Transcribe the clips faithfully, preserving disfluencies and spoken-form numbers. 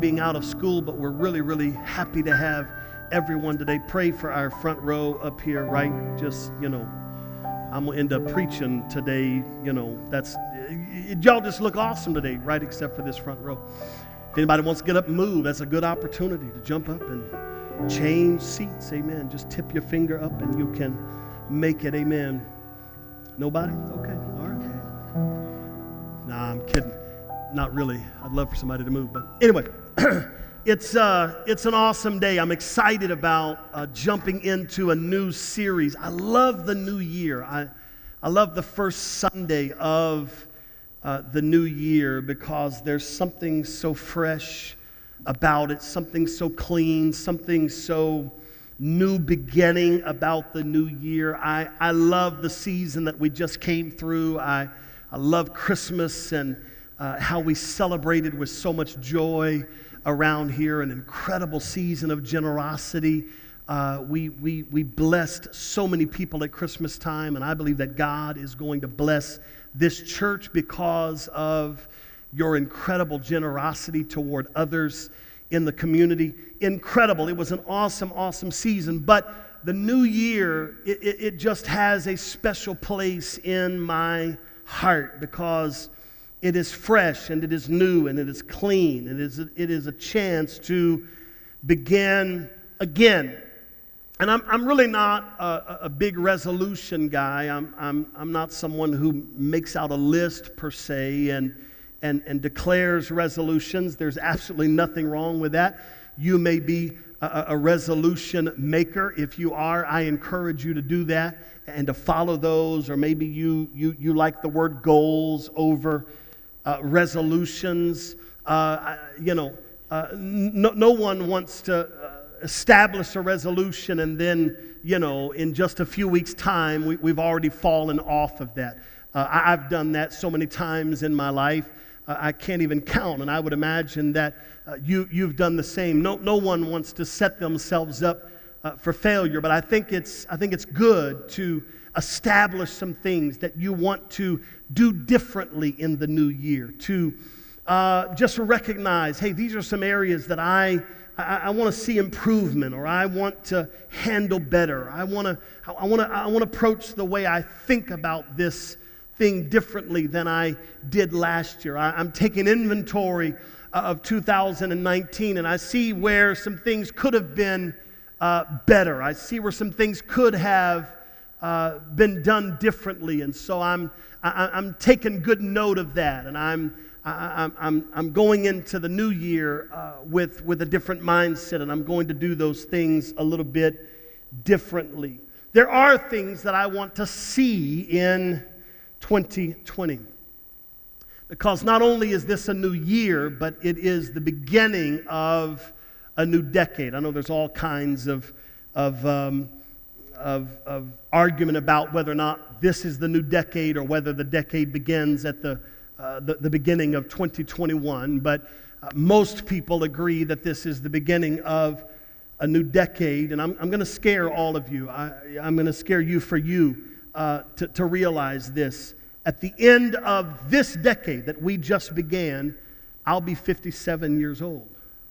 being out of school, but we're really, really happy to have everyone today. Pray for our front row up here, right? Just, you know, I'm going to end up preaching today, you know, that's, y'all just look awesome today, right? Except for this front row. If anybody wants to get up and move, that's a good opportunity to jump up and change seats, amen. Just tip your finger up and you can make it, amen. Nobody? Okay, all right. Nah, I'm kidding. Not really. I'd love for somebody to move, but anyway, it's uh, it's an awesome day. I'm excited about uh, jumping into a new series. I love the new year. I I love the first Sunday of uh, the new year because there's something so fresh about it, something so clean, something so new beginning about the new year. I, I love the season that we just came through. I, I love Christmas and uh, how we celebrated with so much joy around here, an incredible season of generosity. Uh, we, we, we blessed so many people at Christmas time, and I believe that God is going to bless this church because of your incredible generosity toward others in the community. Incredible. It was an awesome, awesome season. But the new year, it, it, it just has a special place in my heart because it is fresh and it is new and it is clean. And it is, it is a chance to begin again. And I'm, I'm really not a, a big resolution guy. I'm, I'm, I'm not someone who makes out a list per se and And, and declares resolutions. There's absolutely nothing wrong with that. You may be a, a resolution maker. If you are, I encourage you to do that and to follow those. Or maybe you you you like the word goals over uh, resolutions. Uh, you know, uh, no, no one wants to uh, establish a resolution and then, you know, in just a few weeks' time, we, we've already fallen off of that. Uh, I, I've done that so many times in my life. Uh, I can't even count, and I would imagine that uh, you, you've done the same. No, no one wants to set themselves up uh, for failure, but I think it's I think it's good to establish some things that you want to do differently in the new year. To uh, just recognize, hey, these are some areas that I I, I want to see improvement, or I want to handle better. I want to I want to I want to approach the way I think about this thing differently than I did last year. I, I'm taking inventory uh, of two thousand nineteen, and I see where some things could have been uh, better. I see where some things could have uh, been done differently, and so I'm I, I'm taking good note of that, and I'm I, I'm I'm going into the new year uh, with with a different mindset, and I'm going to do those things a little bit differently. There are things that I want to see in twenty twenty. Because not only is this a new year, but it is the beginning of a new decade. I know there's all kinds of of, um, of, of argument about whether or not this is the new decade or whether the decade begins at the, uh, the, the beginning of twenty twenty-one. But uh, most people agree that this is the beginning of a new decade. And I'm, I'm going to scare all of you. I, I'm going to scare you for you. Uh, to, to realize this. At the end of this decade that we just began, I'll be fifty-seven years old.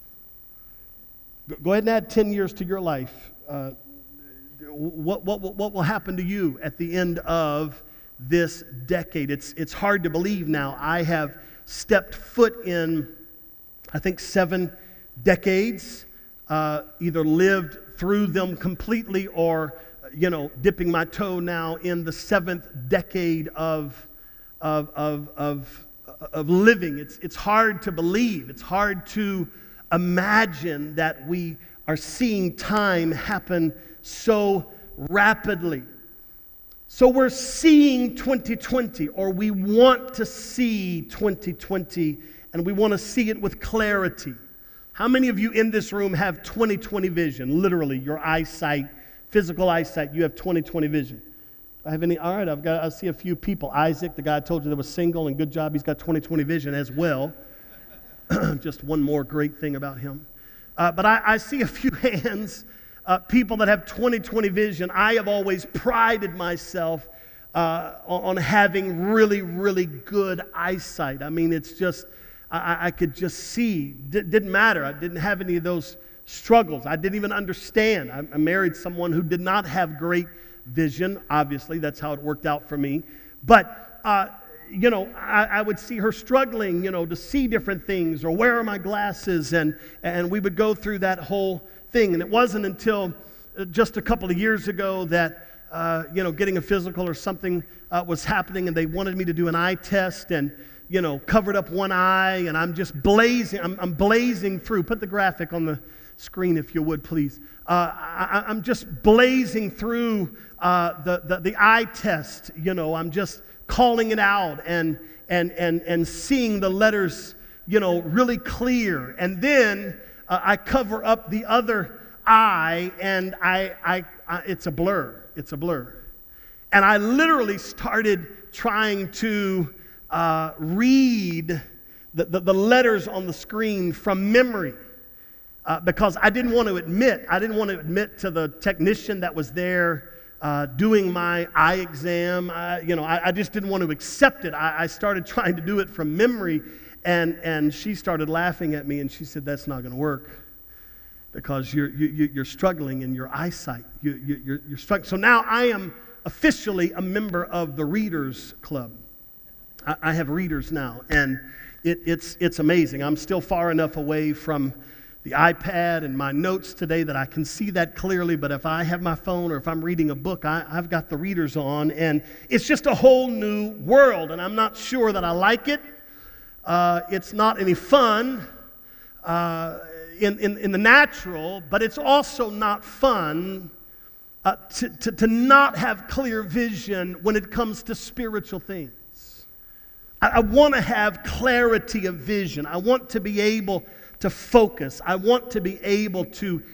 Go ahead and add ten years to your life. Uh, what, what, what will happen to you at the end of this decade? It's, it's hard to believe now. I have stepped foot in, I think, seven decades, uh, either lived through them completely or you know, dipping my toe now in the seventh decade of of of of, of living. It's it's hard to believe. It's hard to imagine that we are seeing time happen so rapidly. So we're seeing twenty twenty, or we want to see twenty twenty, and we want to see it with clarity. How many of you in this room have twenty twenty vision? Literally, your eyesight. Physical eyesight, you have twenty twenty vision. Do I have any? All right, I've got. I see a few people. Isaac, the guy I told you that was single, and good job, he's got twenty twenty vision as well. Just one more great thing about him. Uh, but I, I see a few hands, uh, people that have twenty twenty vision. I have always prided myself uh, on, on having really, really good eyesight. I mean, it's just I, I could just see. D- didn't matter. I didn't have any of those struggles. I didn't even understand. I, I married someone who did not have great vision. Obviously, that's how it worked out for me. But, uh, you know, I, I would see her struggling, you know, to see different things, or where are my glasses? And, and we would go through that whole thing. And it wasn't until just a couple of years ago that, uh, you know, getting a physical or something uh, was happening, and they wanted me to do an eye test, and, you know, covered up one eye, and I'm just blazing, I'm, I'm blazing through. Put the graphic on the screen if you would, please. Uh, I, I'm just blazing through uh, the, the, the eye test, you know, I'm just calling it out and, and, and, and seeing the letters, you know, really clear. And then uh, I cover up the other eye, and I, I, I, it's a blur. It's a blur. And I literally started trying to uh, read the, the, the letters on the screen from memory uh, because I didn't want to admit, I didn't want to admit to the technician that was there uh, doing my eye exam. I, you know, I, I just didn't want to accept it. I, I started trying to do it from memory, and, and she started laughing at me, and she said, "That's not going to work, because you're, you, you're struggling in your eyesight. You, you, you're, you're struggling." So now I am officially a member of the Readers Club. I, I have readers now, and it, it's, it's amazing. I'm still far enough away from the iPad and my notes today that I can see that clearly, but if I have my phone or if I'm reading a book, I, I've got the readers on, and it's just a whole new world, and I'm not sure that I like it. Uh, it's not any fun. Uh, In, in, in the natural, but it's also not fun uh, to, to, to not have clear vision when it comes to spiritual things. I, I want to have clarity of vision. I want to be able to focus. I want to be able to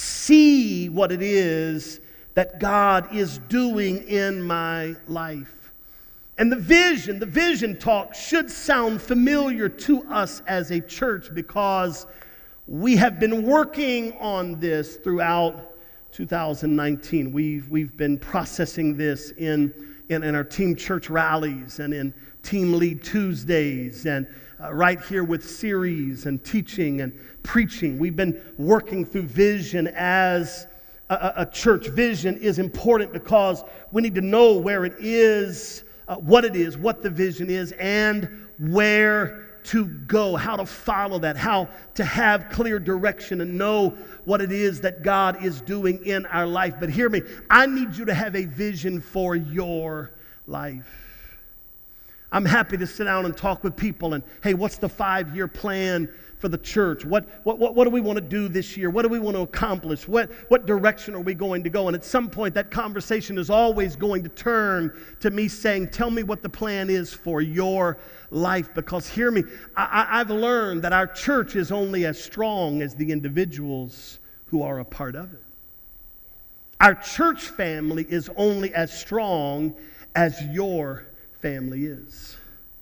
see what it is that God is doing in my life. And the vision, the vision talk should sound familiar to us as a church, because we have been working on this throughout two thousand nineteen. We've, we've been processing this in, in, in our team church rallies and in Team Lead Tuesdays, and uh, right here with series and teaching and preaching. We've been working through vision as a, a church. Vision is important because we need to know where it is, uh, what it is, what the vision is, and where to go, how to follow that, how to have clear direction and know what it is that God is doing in our life. But hear me, I need you to have a vision for your life. I'm happy to sit down and talk with people and, hey, what's the five-year plan for the church? What, what, what, what do we want to do this year? What do we want to accomplish? What, what direction are we going to go? And at some point, that conversation is always going to turn to me saying, tell me what the plan is for your life. Because hear me, I, I, I've learned that our church is only as strong as the individuals who are a part of it. Our church family is only as strong as your family is.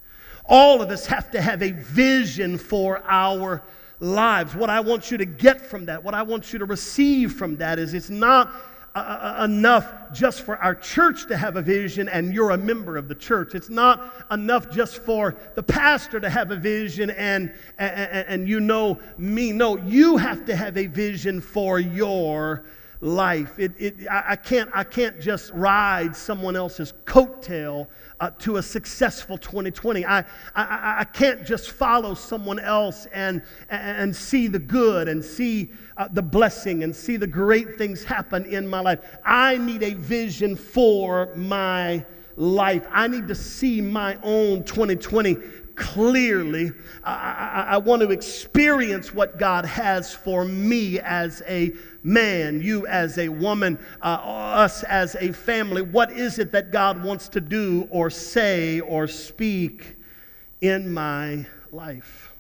All of us have to have a vision for our lives. What I want you to get from that, what I want you to receive from that is it's not uh, enough just for our church to have a vision and you're a member of the church. It's not enough just for the pastor to have a vision and, and, and you know me. No, you have to have a vision for your life. It, it, I, I can't, I can't just ride someone else's coattail Uh, to a successful twenty twenty. I, I, I can't just follow someone else and, and see the good and see uh, the blessing and see the great things happen in my life. I need a vision for my life. I need to see my own twenty twenty clearly. I, I, I want to experience what God has for me as a man, you as a woman, uh, us as a family. What is it that God wants to do or say or speak in my life?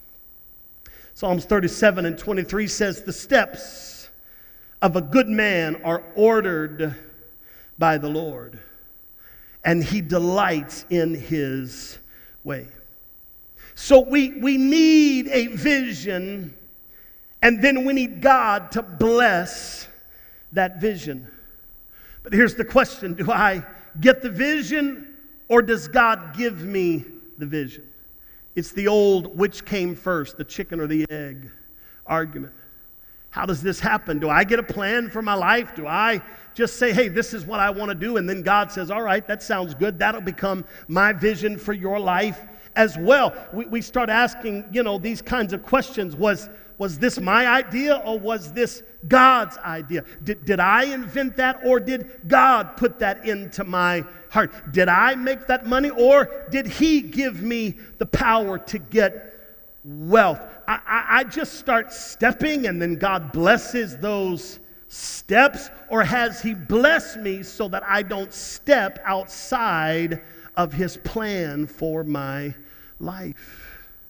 Psalms thirty-seven and twenty-three says, the steps of a good man are ordered by the Lord, and he delights in his way. So we, we need a vision, and then we need God to bless that vision. But here's the question: do I get the vision, or does God give me the vision? It's the old which came first, the chicken or the egg argument. How does this happen? Do I get a plan for my life? Do I just say, hey, this is what I want to do? And then God says, all right, that sounds good. That'll become my vision for your life as well. We, we start asking, you know, these kinds of questions. Was, was this my idea or was this God's idea? Did, did I invent that or did God put that into my heart? Did I make that money or did He give me the power to get wealth? I, I, I just start stepping and then God blesses those steps, or has He blessed me so that I don't step outside of His plan for my life?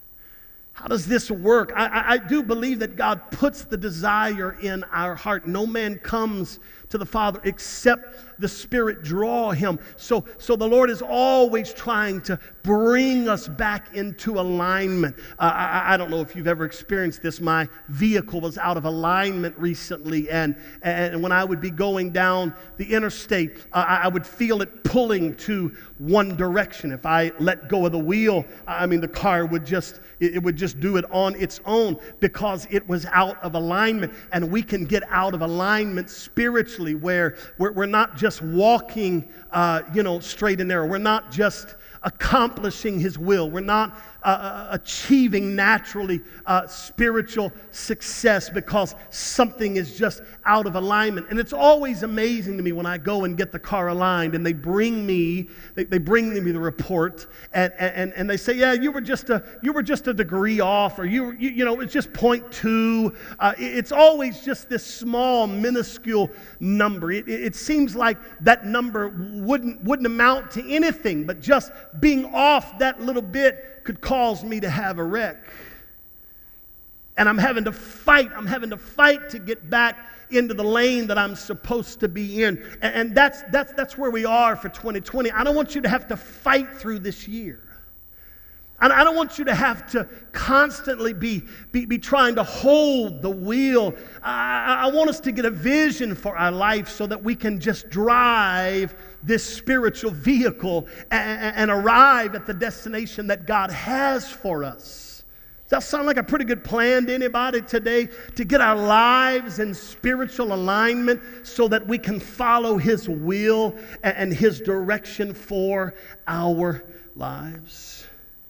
How does this work? I, I, I do believe that God puts the desire in our heart. No man comes to the Father except the Spirit draw him. So, so the Lord is always trying to bring us back into alignment. Uh, I, I don't know if you've ever experienced this. My vehicle was out of alignment recently, and, and when I would be going down the interstate, uh, I would feel it pulling to one direction. If I let go of the wheel, I mean, the car would just, it, it would just do it on its own because it was out of alignment. And we can get out of alignment spiritually, where we're, we're not just walking, uh, you know, straight and narrow. We're not just accomplishing His will. We're not uh, achieving naturally uh, spiritual success because something is just out of alignment. And it's always amazing to me when I go and get the car aligned and they bring me, they, they bring me the report and, and, and they say, yeah, you were just a you were just a degree off, or you you, you know, it's just point two. Uh, it's always just this small, minuscule number. It, it, it seems like that number wouldn't wouldn't amount to anything, but just being off that little bit could cause me to have a wreck. And I'm having to fight. I'm having to fight to get back into the lane that I'm supposed to be in. And, and that's, that's, that's where we are for twenty twenty. I don't want you to have to fight through this year. And I don't want you to have to constantly be, be, be trying to hold the wheel. I, I want us to get a vision for our life so that we can just drive this spiritual vehicle and, and arrive at the destination that God has for us. Does that sound like a pretty good plan to anybody today? To get our lives in spiritual alignment so that we can follow His will and, and His direction for our lives.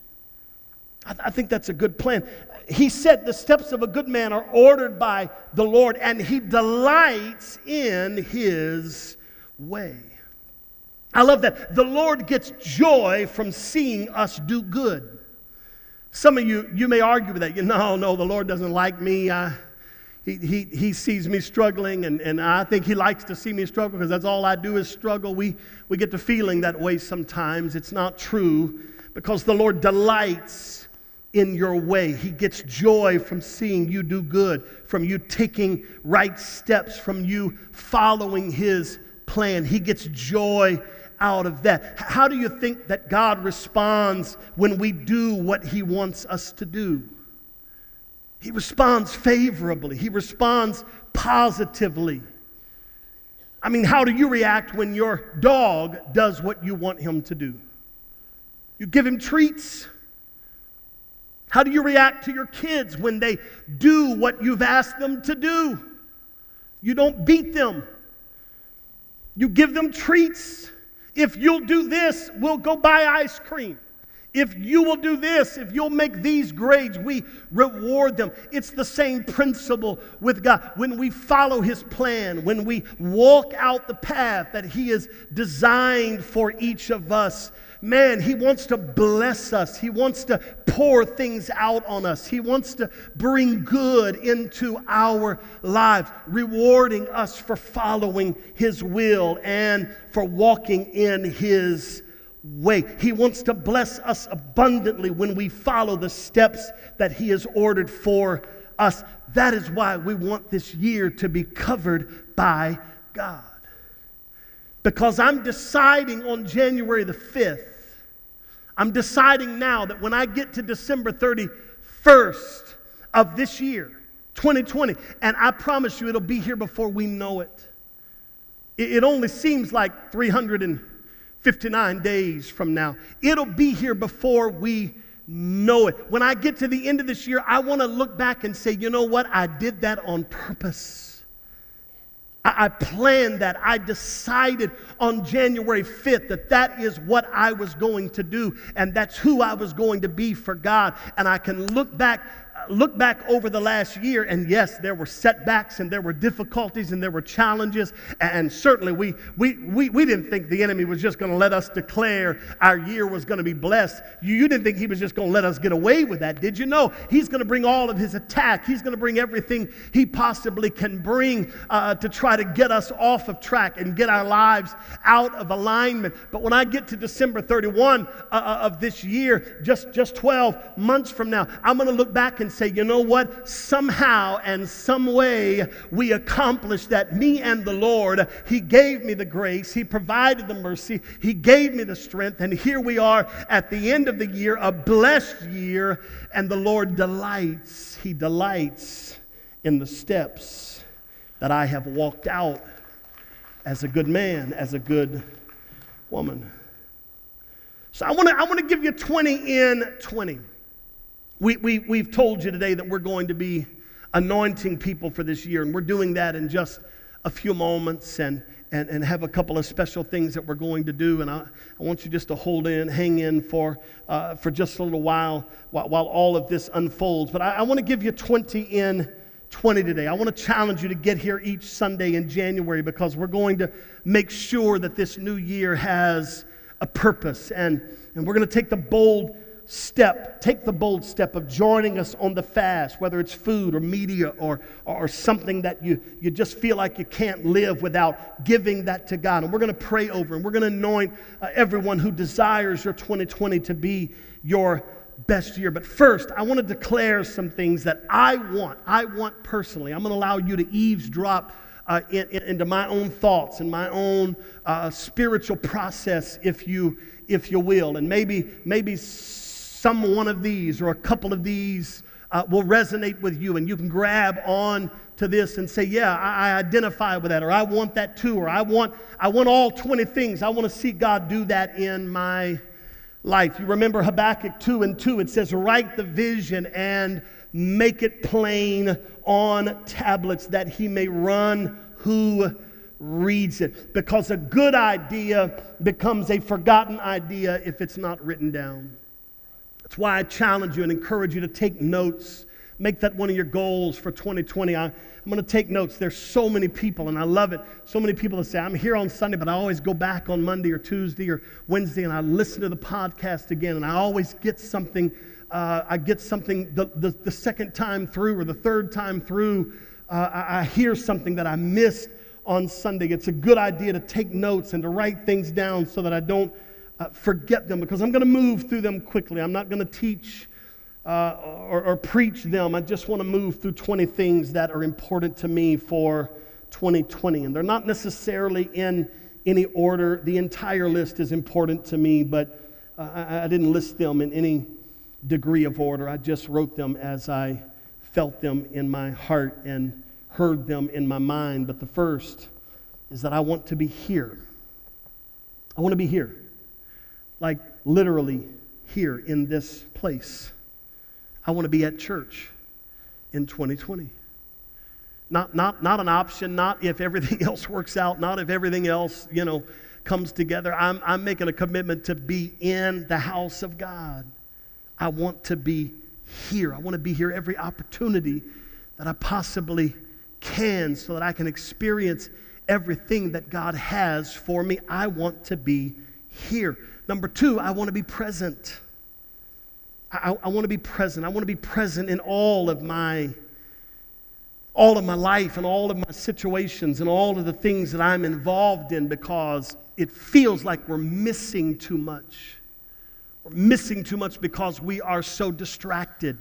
I, th- I think that's a good plan. He said the steps of a good man are ordered by the Lord, and He delights in His way. I love that. The Lord gets joy from seeing us do good. Some of you, you may argue with that. You know, no, the Lord doesn't like me. I, he, he, he sees me struggling, and, and I think He likes to see me struggle because that's all I do is struggle. We, we get to feeling that way sometimes. It's not true, because the Lord delights in your way. He gets joy from seeing you do good, from you taking right steps, from you following His plan. He gets joy out of that. How do you think that God responds when we do what He wants us to do? He responds favorably. He responds positively. I mean, how do you react when your dog does what you want him to do? You give him treats. How do you react to your kids when they do what you've asked them to do? You don't beat them. You give them treats. If you'll do this, we'll go buy ice cream. If you will do this, if you'll make these grades, we reward them. It's the same principle with God. When we follow His plan, when we walk out the path that He has designed for each of us, man, He wants to bless us. He wants to pour things out on us. He wants to bring good into our lives, rewarding us for following His will and for walking in His way. He wants to bless us abundantly when we follow the steps that He has ordered for us. That is why we want this year to be covered by God. Because I'm deciding on January the fifth, I'm deciding now that when I get to December thirty-first of this year, twenty twenty, and I promise you it'll be here before we know it. It only seems like three hundred fifty-nine days from now. It'll be here before we know it. When I get to the end of this year, I want to look back and say, you know what? I did that on purpose. I planned that. I decided on January fifth that that is what I was going to do, and that's who I was going to be for God. And I can look back look back over the last year, and yes, there were setbacks and there were difficulties and there were challenges, and certainly we we we, we didn't think the enemy was just going to let us declare our year was going to be blessed. You, you didn't think he was just going to let us get away with that, did you? No, he's going to bring all of his attack. He's going to bring everything he possibly can bring uh, to try to get us off of track and get our lives out of alignment. But when I get to December thirty-first uh, of this year, just, just twelve months from now, I'm going to look back and say, you know what? Somehow and some way we accomplished that. Me and the Lord, he gave me the grace. He provided the mercy. He gave me the strength. And here we are at the end of the year, a blessed year. And the Lord delights. He delights in the steps that I have walked out as a good man, as a good woman. So I want to I want to give you twenty in twenty. We, we, we've told you today that we're going to be anointing people for this year, and we're doing that in just a few moments and, and, and have a couple of special things that we're going to do. And I, I want you just to hold in, hang in for, uh, for just a little while, while while all of this unfolds. But I, I want to give you twenty in twenty today. I want to challenge you to get here each Sunday in January, because we're going to make sure that this new year has a purpose. And, and we're going to take the bold step, take the bold step of joining us on the fast, whether it's food or media or, or something that you, you just feel like you can't live without giving that to God. And we're going to pray over, and we're going to anoint uh, everyone who desires your twenty twenty to be your best year. But first, I want to declare some things that I want. I want personally. I'm going to allow you to eavesdrop uh, in, in, into my own thoughts and my own uh, spiritual process, if you if you will. And maybe maybe. Some one of these or a couple of these uh, will resonate with you, and you can grab on to this and say, yeah, I, I identify with that, or I want that too, or I want I want all twenty things. I want to see God do that in my life. You remember Habakkuk two and two. It says, write the vision and make it plain on tablets, that he may run who reads it. Because a good idea becomes a forgotten idea if it's not written down. That's why I challenge you and encourage you to take notes. Make that one of your goals for twenty twenty. I, I'm going to take notes. There's so many people, and I love it. So many people that say, I'm here on Sunday, but I always go back on Monday or Tuesday or Wednesday, and I listen to the podcast again, and I always get something. Uh, I get something the, the, the second time through or the third time through. Uh, I, I hear something that I missed on Sunday. It's a good idea to take notes and to write things down so that I don't Uh, forget them, because I'm going to move through them quickly. I'm not going to teach uh, or, or preach them. I just want to move through twenty things that are important to me for twenty twenty. And they're not necessarily in any order. The entire list is important to me, but uh, I, I didn't list them in any degree of order. I just wrote them as I felt them in my heart and heard them in my mind. But the first is that I want to be here. I want to be here. Like literally here in this place. I want to be at church in twenty twenty. Not, not, not an option, not if everything else works out, not if everything else, you know, comes together. I'm, I'm making a commitment to be in the house of God. I want to be here. I want to be here every opportunity that I possibly can, so that I can experience everything that God has for me. I want to be here. Number two, I want to be present. I, I want to be present. I want to be present in all of my, all of my life and all of my situations and all of the things that I'm involved in, because it feels like we're missing too much. We're missing too much because we are so distracted.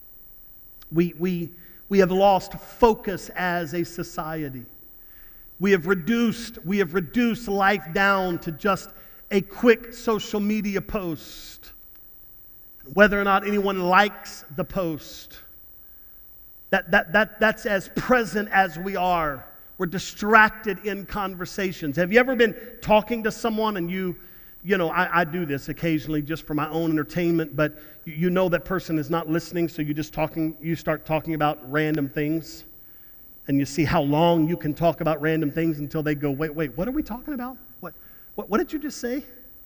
We, we, we have lost focus as a society. We have reduced, we have reduced life down to just a quick social media post, whether or not anyone likes the post. That, that, that, that's as present as we are. We're distracted in conversations. Have you ever been talking to someone and you, you know, I, I do this occasionally just for my own entertainment, but you, you know that person is not listening, so you just talking, you start talking about random things, and you see how long you can talk about random things until they go, wait, wait, what are we talking about? What, what, what did you just say?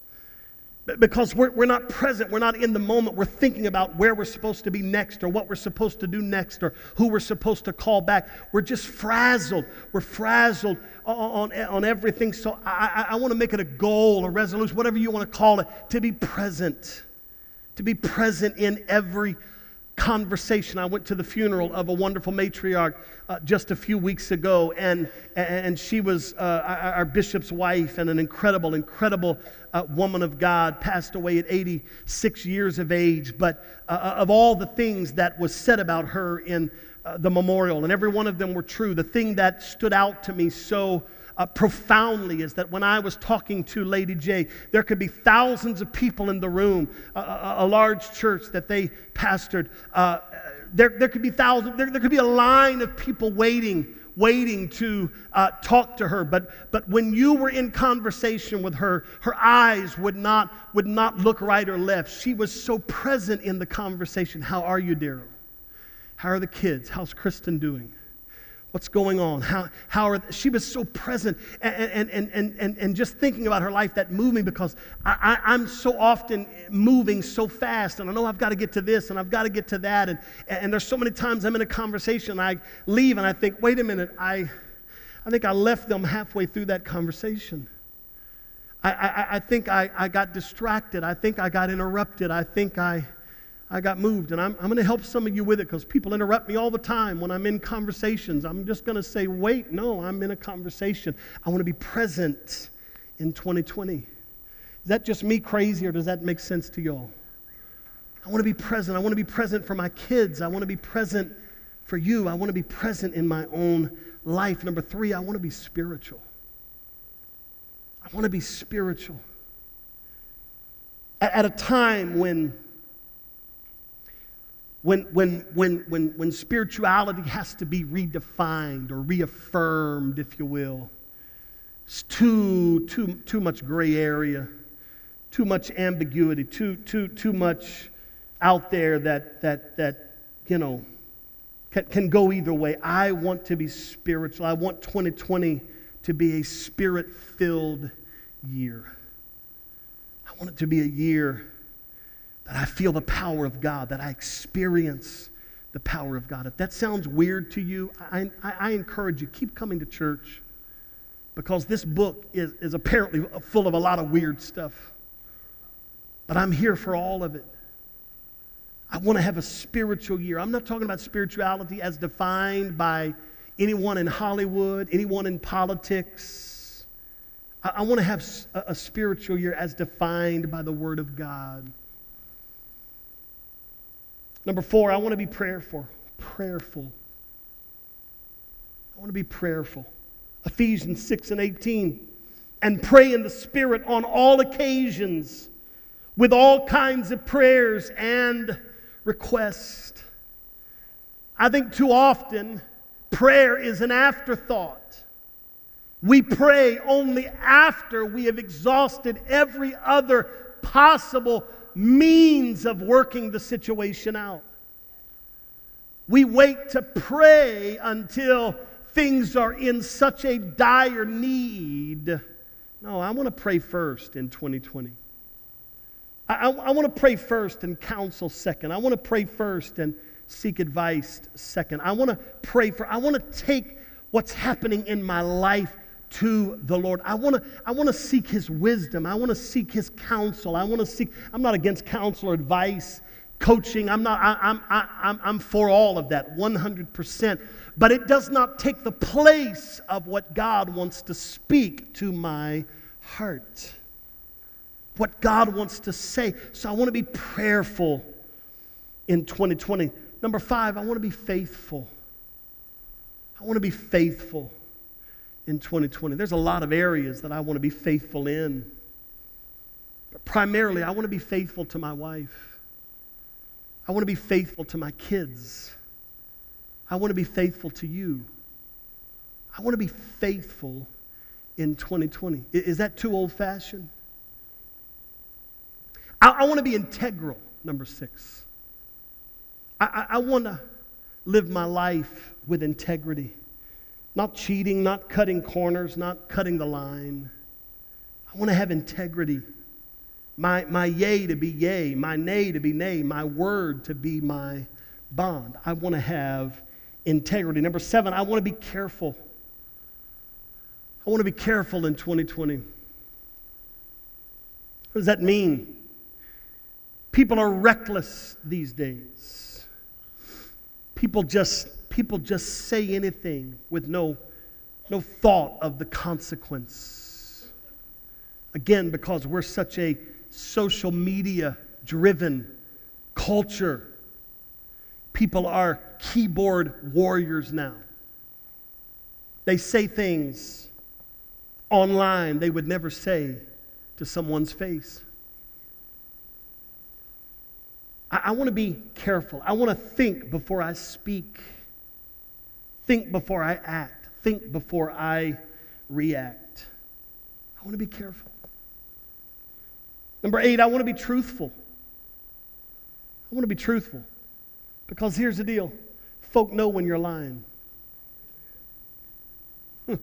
Because we're, we're not present, we're not in the moment, we're thinking about where we're supposed to be next or what we're supposed to do next or who we're supposed to call back. We're just frazzled. We're frazzled on, on, on everything. So I, I, I want to make it a goal, a resolution, whatever you want to call it, to be present. To be present in every conversation. I went to the funeral of a wonderful matriarch uh, just a few weeks ago, and and she was uh, our bishop's wife, and an incredible, incredible uh, woman of God, passed away at eighty-six years of age. But uh, of all the things that was said about her in uh, the memorial, and every one of them were true, the thing that stood out to me so Uh, profoundly is that when I was talking to Lady J, there could be thousands of people in the room, a, a, a large church that they pastored. Uh, there, there could be thousands, there, there could be a line of people waiting, waiting to uh, talk to her. But but when you were in conversation with her, her eyes would not would not look right or left. She was so present in the conversation. How are you, Daryl? How are the kids? How's Kristen doing? What's going on? How how are she was so present, and and and and and just thinking about her life, that moved me, because I, I I'm so often moving so fast, and I know I've got to get to this and I've got to get to that, and and there's so many times I'm in a conversation, I leave and I think, wait a minute, I I think I left them halfway through that conversation. I I, I think I, I got distracted. I think I got interrupted. I think I. I got moved, and I'm, I'm going to help some of you with it, because people interrupt me all the time when I'm in conversations. I'm just going to say, wait, no, I'm in a conversation. I want to be present in twenty twenty. Is that just me crazy, or does that make sense to y'all? I want to be present. I want to be present for my kids. I want to be present for you. I want to be present in my own life. Number three, I want to be spiritual. I want to be spiritual. At, at a time when When, when, when, when, when spirituality has to be redefined or reaffirmed, if you will. It's too, too, too much gray area, too much ambiguity, too, too, too much out there that, that, that you know, can, can go either way. I want to be spiritual. I want twenty twenty to be a spirit-filled year. I want it to be a year that I feel the power of God, that I experience the power of God. If that sounds weird to you, I, I, I encourage you, keep coming to church, because this book is, is apparently full of a lot of weird stuff. But I'm here for all of it. I want to have a spiritual year. I'm not talking about spirituality as defined by anyone in Hollywood, anyone in politics. I, I want to have a, a spiritual year as defined by the Word of God. Number four, I want to be prayerful. Prayerful. I want to be prayerful. Ephesians six and eighteen. And pray in the Spirit on all occasions with all kinds of prayers and requests. I think too often prayer is an afterthought. We pray only after we have exhausted every other possible means of working the situation out. We wait to pray until things are in such a dire need. No, I want to pray first in twenty twenty. I, I, I want to pray first and counsel second. I want to pray first and seek advice second. I want to pray for, I want to take what's happening in my life to the Lord. I want to I want to seek His wisdom. I want to seek His counsel. I want to seek, I'm not against counsel or advice, coaching. I'm not, I, I'm, I, I'm, I'm for all of that, one hundred percent. But it does not take the place of what God wants to speak to my heart. What God wants to say. So I want to be prayerful in twenty twenty. Number five, I want to be faithful. I want to be faithful in twenty twenty. There's a lot of areas that I want to be faithful in. But primarily, I want to be faithful to my wife. I want to be faithful to my kids. I want to be faithful to you. I want to be faithful in twenty twenty. Is that too old-fashioned? I, I want to be integral, number six. I, I, I want to live my life with integrity. Not cheating, not cutting corners, not cutting the line. I want to have integrity. My, my yea to be yea, my nay to be nay, my word to be my bond. I want to have integrity. Number seven, I want to be careful. I want to be careful in twenty twenty. What does that mean? People are reckless these days. People just, people just say anything with no, no thought of the consequence. Again, because we're such a social media driven culture. People are keyboard warriors now. They say things online they would never say to someone's face. I, I want to be careful. I want to think before I speak. Think before I act. Think before I react. I want to be careful. Number eight, I want to be truthful. I want to be truthful. Because here's the deal. Folk know when you're lying. Hmm.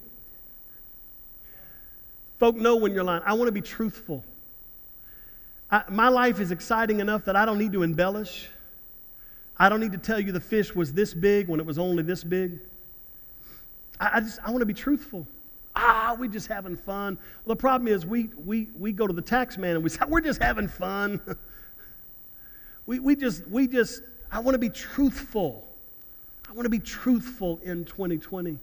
Folk know when you're lying. I want to be truthful. I, my life is exciting enough that I don't need to embellish. I don't need to tell you the fish was this big when it was only this big. I, I just I want to be truthful. Ah, we're just having fun. Well, the problem is we we we go to the tax man and we say, we're just having fun. we we just we just I want to be truthful. I want to be truthful in twenty twenty.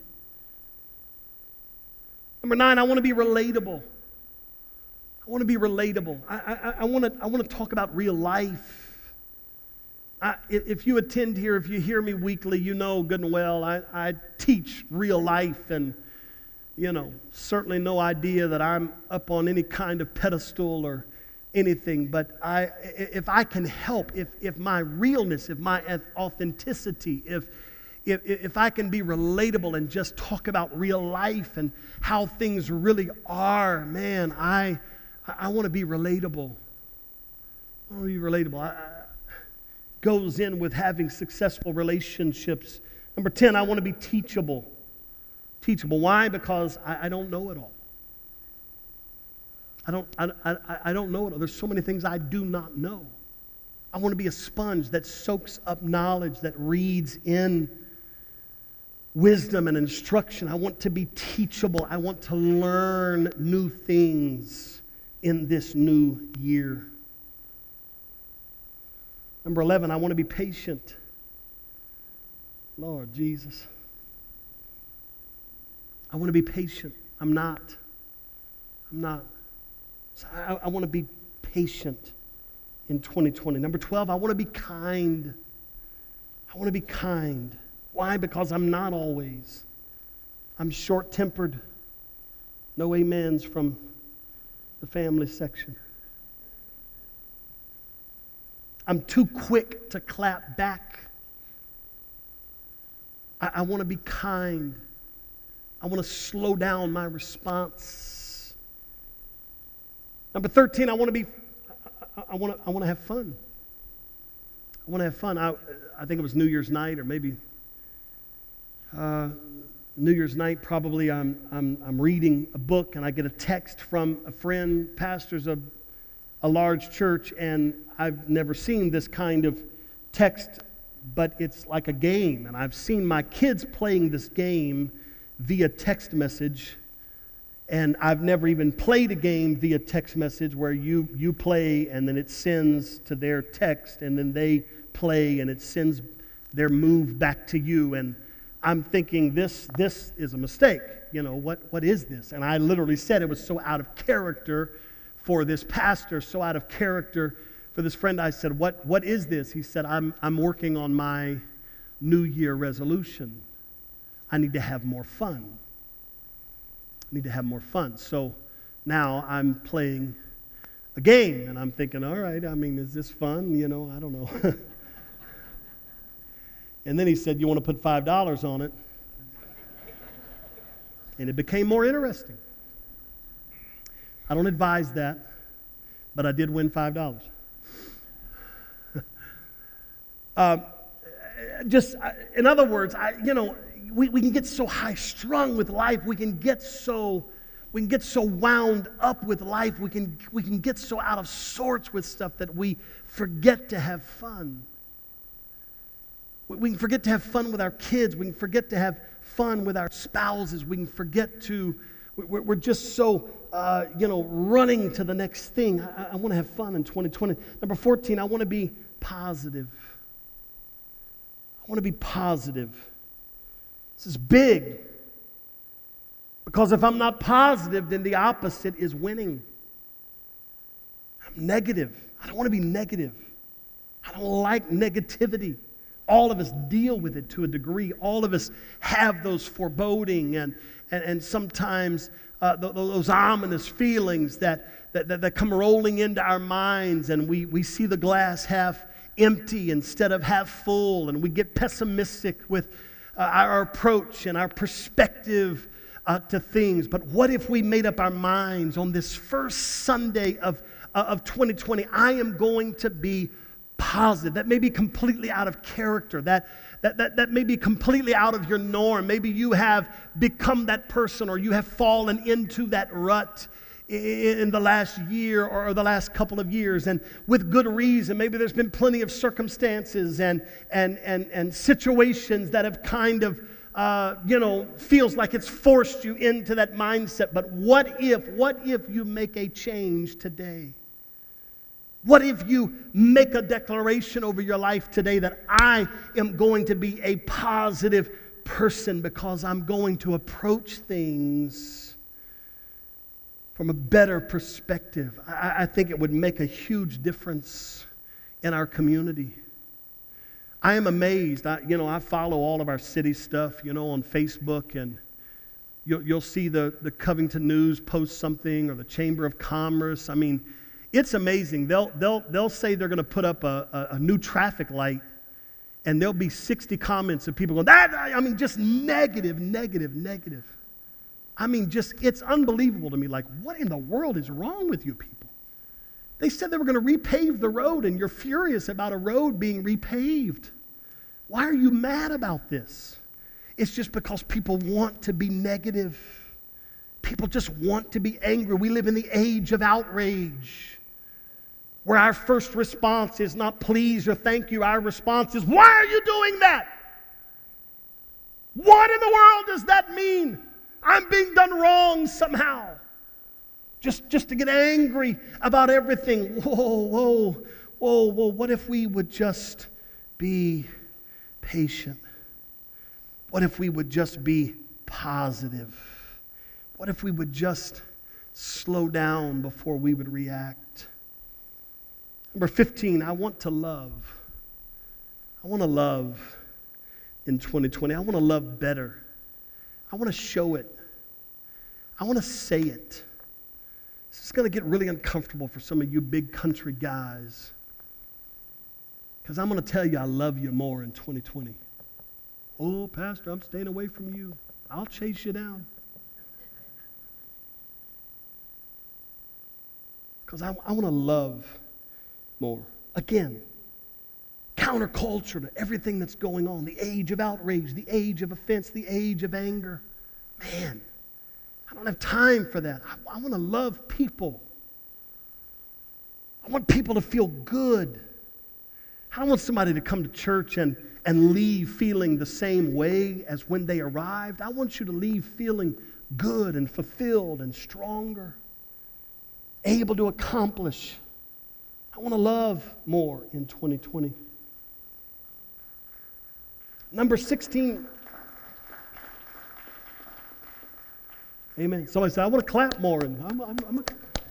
Number nine, I want to be relatable. I want to be relatable. I, I, I want to I want to talk about real life. I, if you attend here, if you hear me weekly, you know good and well I, I teach real life, and you know, certainly no idea that I'm up on any kind of pedestal or anything, but I, if I can help, if if my realness, if my authenticity, if if if I can be relatable and just talk about real life and how things really are, man, I I want to be relatable. I want to be relatable. I, I, goes in with having successful relationships. Number ten, I want to be teachable. Teachable. Why? Because I, I don't know it all. I don't, I, I, I don't know it all. There's so many things I do not know. I want to be a sponge that soaks up knowledge, that reads in wisdom and instruction. I want to be teachable. I want to learn new things in this new year. Number eleven, I want to be patient. Lord Jesus. I want to be patient. I'm not. I'm not. So I, I want to be patient in twenty twenty. Number twelve, I want to be kind. I want to be kind. Why? Because I'm not always. I'm short-tempered. No amens from the family section. I'm too quick to clap back. I, I want to be kind. I want to slow down my response. Number thirteen, I want to be, I, I want to, I want to have fun. I want to have fun. I, I think it was New Year's night, or maybe uh, New Year's night. Probably, I'm, I'm, I'm reading a book, and I get a text from a friend, pastors of a large church, and I've never seen this kind of text, but it's like a game, and I've seen my kids playing this game via text message, and I've never even played a game via text message where you, you play and then it sends to their text, and then they play and it sends their move back to you, and I'm thinking this this is a mistake. You know, what what is this? And I literally said it was so out of character for this pastor, so out of character for this friend. I said, what what is this? He said, I'm I'm working on my New Year resolution. I need to have more fun. I need to have more fun. So now I'm playing a game, and I'm thinking, all right, I mean, is this fun? You know, I don't know. And then he said, you want to put five dollars on it? And it became more interesting. I don't advise that, but I did win five dollars. Uh, just, uh, in other words, I, you know, we, we can get so high-strung with life. We can get so, we can get so wound up with life. We can, we can get so out of sorts with stuff that we forget to have fun. We, we can forget to have fun with our kids. We can forget to have fun with our spouses. We can forget to, we're, we're just so, uh, you know, running to the next thing. I, I want to have fun in twenty twenty. Number fourteen, I want to be positive. I want to be positive. This is big. Because if I'm not positive, then the opposite is winning. I'm negative. I don't want to be negative. I don't like negativity. All of us deal with it to a degree. All of us have those foreboding and, and, and sometimes uh, th- those ominous feelings that, that, that, that come rolling into our minds, and we, we see the glass half empty instead of half full, and we get pessimistic with uh, our approach and our perspective uh, to things. But what if we made up our minds on this first Sunday of, uh, of twenty twenty, I am going to be positive? That may be completely out of character. That, that, that, that may be completely out of your norm. Maybe you have become that person, or you have fallen into that rut in the last year or the last couple of years, and with good reason. Maybe there's been plenty of circumstances and and and, and situations that have kind of, uh, you know, feels like it's forced you into that mindset. But what if, what if you make a change today? What if you make a declaration over your life today that I am going to be a positive person because I'm going to approach things from a better perspective? I, I think it would make a huge difference in our community. I am amazed. I, you know, I follow all of our city stuff, you know, on Facebook, and you'll, you'll see the, the Covington News post something, or the Chamber of Commerce. I mean, it's amazing. They'll, they'll, they'll say they're going to put up a, a, a new traffic light, and there'll be sixty comments of people going, that, I mean, just negative, negative, negative. I mean, just, it's unbelievable to me. Like, what in the world is wrong with you people? They said they were going to repave the road, and you're furious about a road being repaved. Why are you mad about this? It's just because people want to be negative. People just want to be angry. We live in the age of outrage, where our first response is not please or thank you. Our response is, why are you doing that? What in the world does that mean? I'm being done wrong somehow. Just, just to get angry about everything. Whoa, whoa, whoa, whoa. What if we would just be patient? What if we would just be positive? What if we would just slow down before we would react? Number fifteen, I want to love. I want to love in twenty twenty. I want to love better. I want to show it. I want to say it. This is going to get really uncomfortable for some of you big country guys, because I'm going to tell you I love you more in twenty twenty. Oh, Pastor, I'm staying away from you. I'll chase you down. Because I, I want to love more. Again, counterculture to everything that's going on. The age of outrage, the age of offense, the age of anger. Man, I don't have time for that. I, I want to love people. I want people to feel good. I don't want somebody to come to church and, and leave feeling the same way as when they arrived. I want you to leave feeling good and fulfilled and stronger, able to accomplish. I want to love more in twenty twenty. Number sixteen. Amen. Somebody said, I want to clap more. And I'm, I'm, I'm a,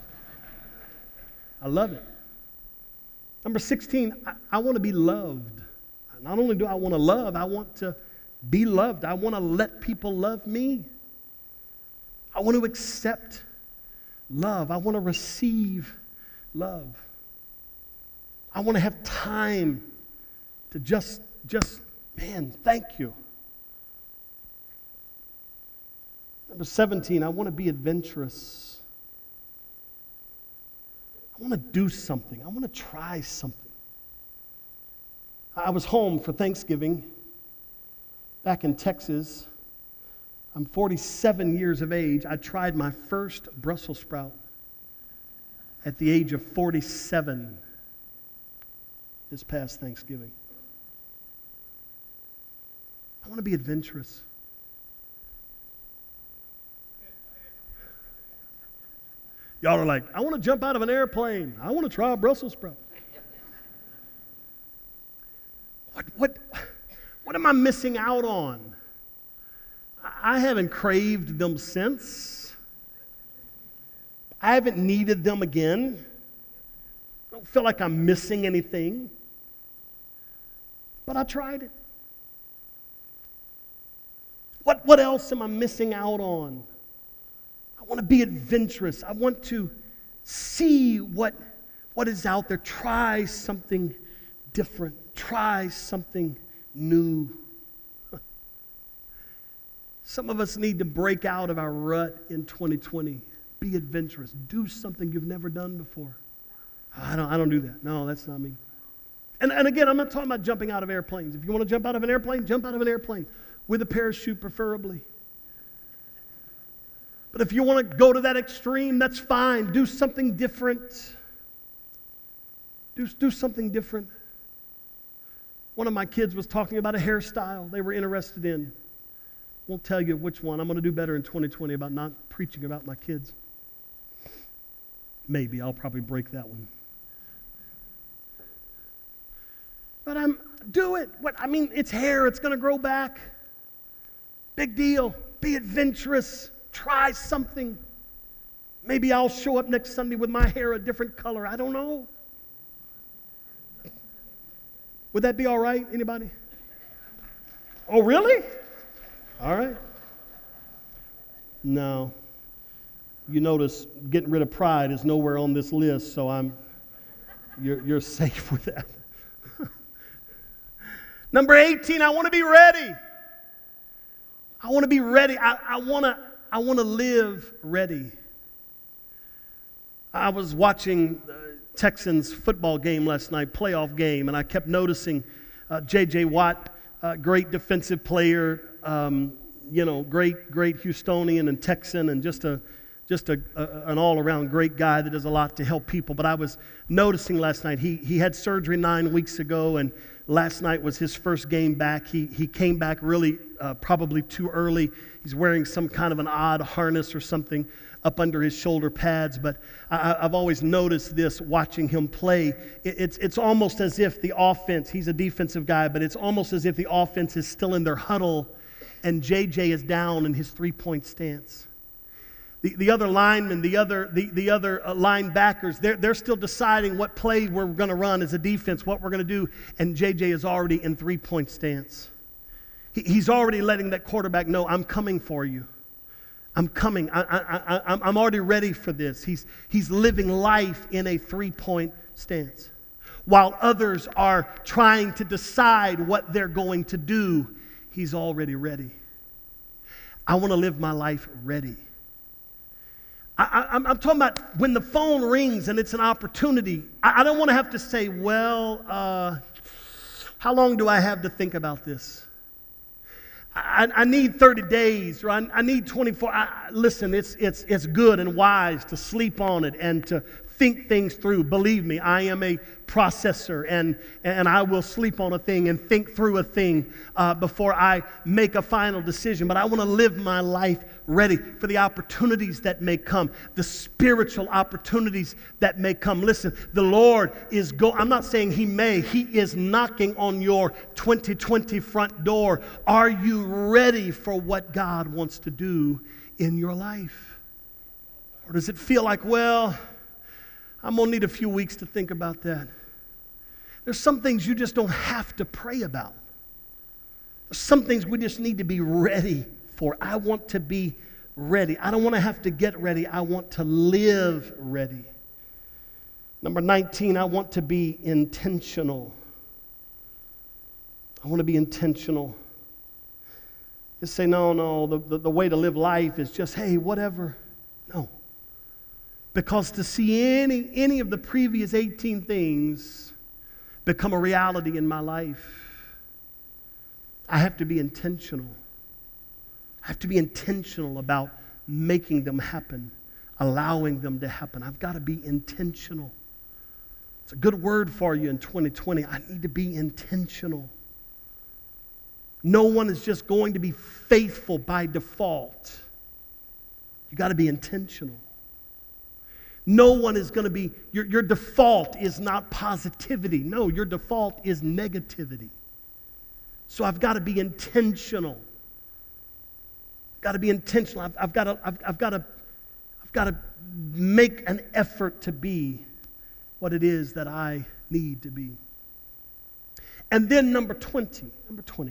I love it. Number sixteen, I, I want to be loved. Not only do I want to love, I want to be loved. I want to let people love me. I want to accept love. I want to receive love. I want to have time to just, just, man, thank you. Number seventeen, I want to be adventurous. I want to do something. I want to try something. I was home for Thanksgiving back in Texas. I'm forty-seven years of age. I tried my first Brussels sprout at the age of forty-seven this past Thanksgiving. I want to be adventurous. Y'all are like, I want to jump out of an airplane. I want to try a Brussels sprout. What, what, what am I missing out on? I haven't craved them since. I haven't needed them again. I don't feel like I'm missing anything. But I tried it. What, what else am I missing out on? I want to be adventurous. I want to see what, what is out there. Try something different. Try something new. Some of us need to break out of our rut in twenty twenty. Be adventurous. Do something you've never done before. I don't, I don't do that. No, that's not me. And, and again, I'm not talking about jumping out of airplanes. If you want to jump out of an airplane, jump out of an airplane. With a parachute, preferably. But if you want to go to that extreme, that's fine. Do something different. Do, do something different. One of my kids was talking about a hairstyle they were interested in. Won't tell you which one. I'm going to do better in twenty twenty about not preaching about my kids. Maybe. I'll probably break that one. But I'm, do it. What I mean, it's hair. It's going to grow back. Big deal. Be adventurous. Try something. Maybe I'll show up next Sunday with my hair a different color. I don't know. Would that be all right? Anybody? Oh, really? All right. No. You notice getting rid of pride is nowhere on this list, so I'm you're, you're safe with that. Number eighteen, I want to be ready. I want to be ready. I, I want to I want to live ready. I was watching the Texans football game last night, playoff game, and I kept noticing uh, J J. Watt, uh, great defensive player, um, you know, great, great Houstonian and Texan, and just a just a, a, an all-around great guy that does a lot to help people. But I was noticing last night, he he had surgery nine weeks ago, and last night was his first game back. He he came back really uh, probably too early. He's wearing some kind of an odd harness or something up under his shoulder pads. But I, I've always noticed this watching him play. It, it's it's almost as if the offense, he's a defensive guy, but it's almost as if the offense is still in their huddle and J J is down in his three-point stance. The, the other linemen, the other the, the other uh, linebackers, they're, they're still deciding what play we're going to run as a defense, what we're going to do, and J J is already in three-point stance. He, he's already letting that quarterback know, I'm coming for you. I'm coming. I, I, I, I'm already ready for this. He's, he's living life in a three-point stance. While others are trying to decide what they're going to do, he's already ready. I want to live my life ready. I, I'm, I'm talking about when the phone rings and it's an opportunity. I, I don't want to have to say, well, uh, how long do I have to think about this? I, I need thirty days, or I, I need twenty-four. I, listen, it's, it's, it's good and wise to sleep on it and to think things through. Believe me, I am a processor, and, and I will sleep on a thing and think through a thing uh, before I make a final decision. But I want to live my life ready for the opportunities that may come, the spiritual opportunities that may come. Listen, the Lord is go. I'm not saying He may. He is knocking on your twenty twenty front door. Are you ready for what God wants to do in your life? Or does it feel like, well, I'm going to need a few weeks to think about that? There's some things you just don't have to pray about. There's some things we just need to be ready for. I want to be ready. I don't want to have to get ready. I want to live ready. Number nineteen, I want to be intentional. I want to be intentional. Just say, no, no, the, the, the way to live life is just, hey, whatever. No. Because to see any, any of the previous eighteen things become a reality in my life, I have to be intentional. I have to be intentional about making them happen, allowing them to happen. I've got to be intentional. It's a good word for you in twenty twenty. I need to be intentional. No one is just going to be faithful by default. You got to be intentional. No one is going to be, your, your default is not positivity. No, your default is negativity. So I've got to be intentional. I've got to be intentional. I've, I've got to, I've, I've got to, I've got to make an effort to be what it is that I need to be. And then number twenty, number twenty,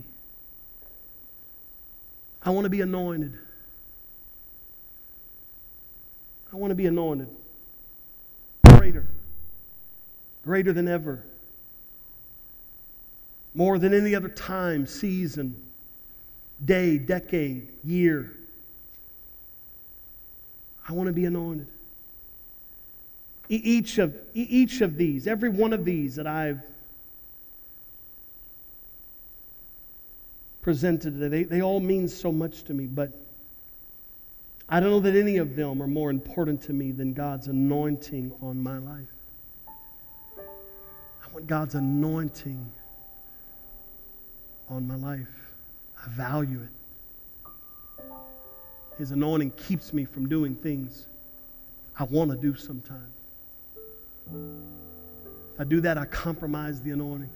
I want to be anointed. I want to be anointed. Greater. Greater than ever. More than any other time, season, day, decade, year. I want to be anointed. E- each of, e- each of these, every one of these that I've presented today, they, they all mean so much to me, but I don't know that any of them are more important to me than God's anointing on my life. I want God's anointing on my life. I value it. His anointing keeps me from doing things I want to do sometimes. If I do that, I compromise the anointing.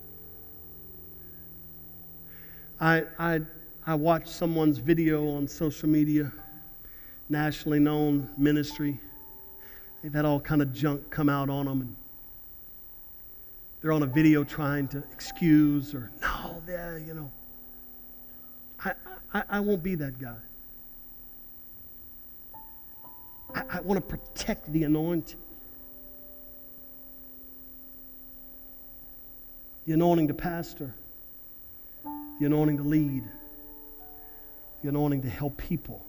I, I, I watched someone's video on social media, nationally known ministry. They've had all kind of junk come out on them. And they're on a video trying to excuse or, no, there, you know. I, I, I won't be that guy. I, I want to protect the anointing. The anointing to pastor. The anointing to lead. The anointing to help people.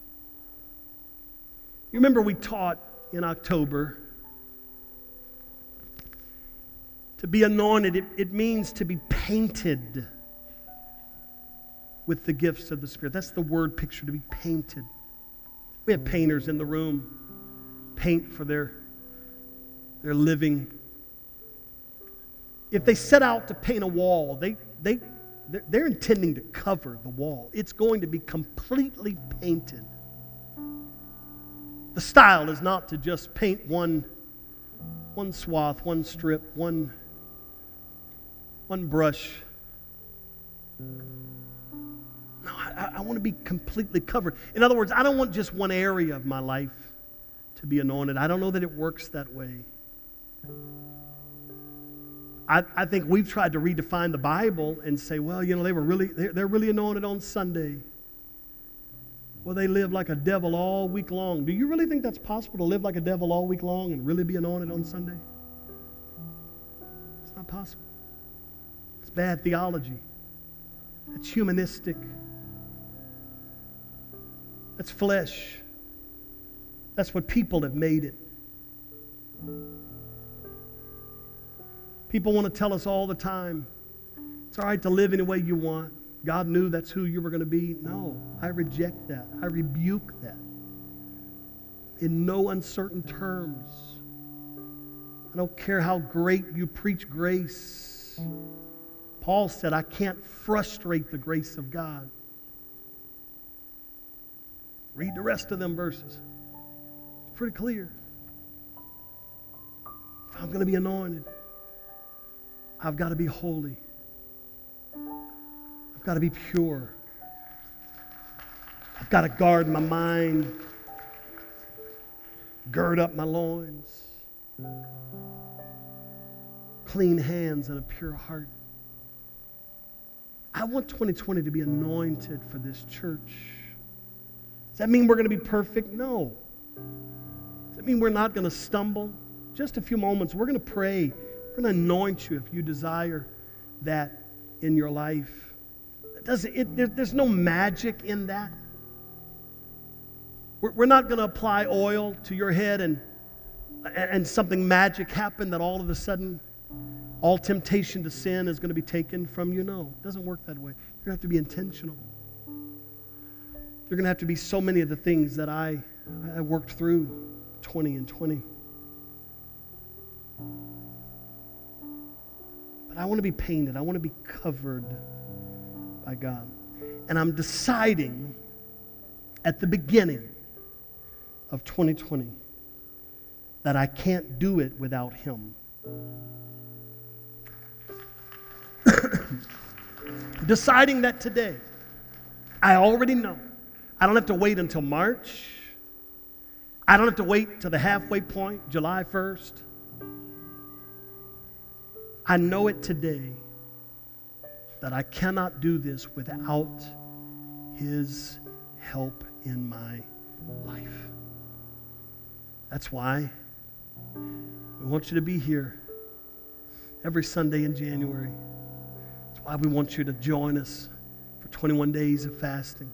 You remember we taught in October, to be anointed, it, it means to be painted with the gifts of the Spirit. That's the word picture, to be painted. We have painters in the room, paint for their, their living. If they set out to paint a wall, they, they, they're intending to cover the wall. It's going to be completely painted. The style is not to just paint one, one swath, one strip, one, one brush. No, I, I want to be completely covered. In other words, I don't want just one area of my life to be anointed. I don't know that it works that way. I, I think we've tried to redefine the Bible and say, well, you know, they were really, they're, they're really anointed on Sunday. Well, they live like a devil all week long. Do you really think that's possible, to live like a devil all week long and really be anointed on Sunday? It's not possible. It's bad theology. It's humanistic. That's flesh. That's what people have made it. People want to tell us all the time, it's all right to live any way you want. God knew that's who you were going to be. No, I reject that. I rebuke that. In no uncertain terms. I don't care how great you preach grace. Paul said, I can't frustrate the grace of God. Read the rest of them verses. It's pretty clear. If I'm going to be anointed, I've got to be holy. I've got to be pure. I've got to guard my mind, gird up my loins, clean hands and a pure heart. I want twenty twenty to be anointed for this church. Does that mean we're going to be perfect? No. Does that mean we're not going to stumble? Just a few moments, we're going to pray. We're going to anoint you if you desire that in your life. It doesn't, it, there, there's no magic in that. We're, we're not going to apply oil to your head and, and something magic happen that all of a sudden all temptation to sin is going to be taken from you. No, it doesn't work that way. You're going to have to be intentional. You're going to have to be so many of the things that I, I worked through twenty and twenty. But I want to be painted. I want to be covered by God. And I'm deciding at the beginning of twenty twenty that I can't do it without Him. Deciding that today. I already know. I don't have to wait until March. I don't have to wait till the halfway point, July first. I know it today that I cannot do this without His help in my life. That's why we want you to be here every Sunday in January. That's why we want you to join us for twenty-one days of fasting.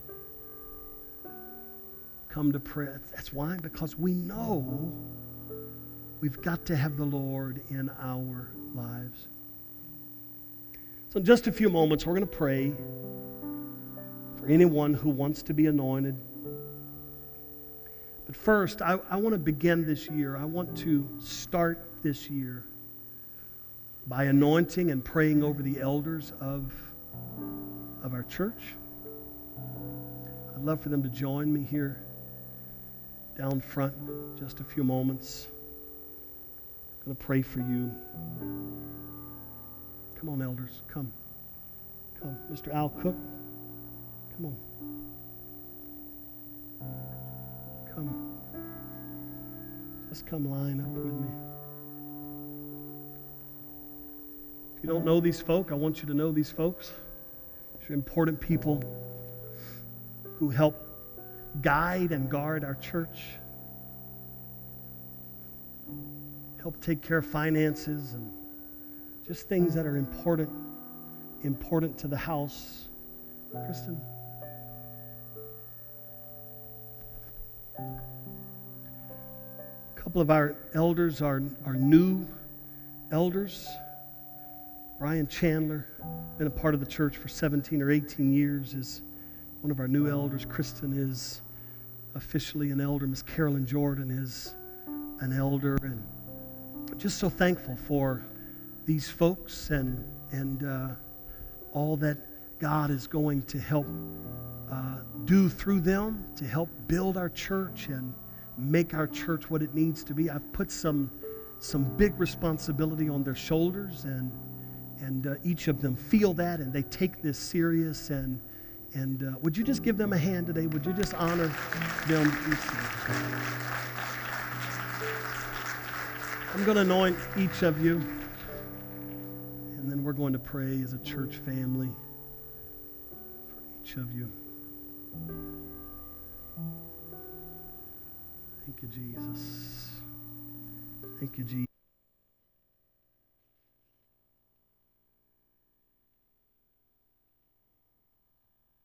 Come to prayer. That's why, because we know we've got to have the Lord in our lives. So in just a few moments, we're going to pray for anyone who wants to be anointed. But first, I, I want to begin this year. I want to start this year by anointing and praying over the elders of, of our church. I'd love for them to join me here down front in just a few moments. I'm going to pray for you. Come on, elders. Come. Come. Mister Al Cook. Come on. Come. Just come line up with me. If you don't know these folk, I want you to know these folks. These are important people who help guide and guard our church. Help take care of finances and just things that are important, important to the house. Kristen? A couple of our elders are, are new elders. Brian Chandler, been a part of the church for seventeen or eighteen years, is one of our new elders. Kristen is officially an elder. Miss Carolyn Jordan is an elder. And just so thankful for these folks and, and uh, all that God is going to help uh, do through them to help build our church and make our church what it needs to be. I've put some, some big responsibility on their shoulders, and, and uh, each of them feel that, and they take this serious. And And uh, would you just give them a hand today? Would you just honor them? I'm going to anoint each of you, and then we're going to pray as a church family for each of you. Thank you, Jesus. Thank you, Jesus.